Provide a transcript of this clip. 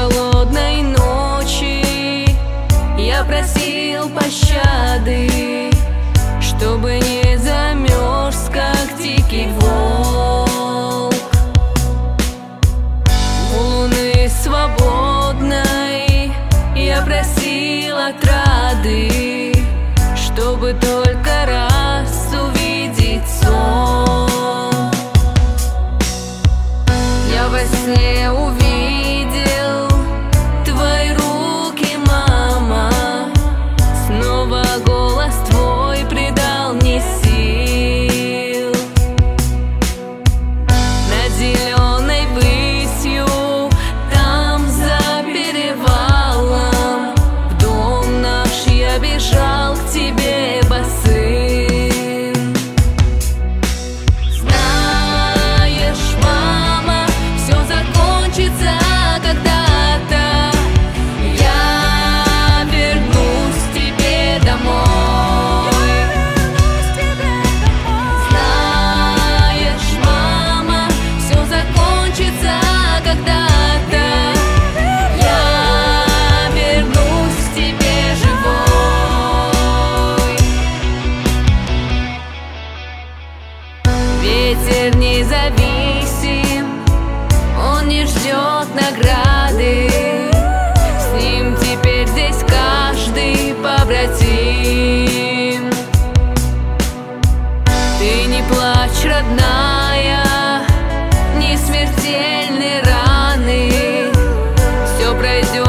холодной ночи я просил пощады, чтобы не замерз, как дикий волк. У луны свободной я просил отрады, чтобы только раз увидеть сон. Я во сне увидел твои руки, мама. Снова голос твой придал мне сил. Над зеленой высью, там за перевалом, в дом наш я бежал к тебе босым. Знаешь, мама, все закончится когда-то. Я вернусь к тебе домой. Знаешь, мама, все закончится когда-то. Я вернусь к тебе живой. Ветер независим, он не ждет награды. С ним теперь здесь каждый побратим. Ты не плачь, родная, не смертельны раны. Все пройдет.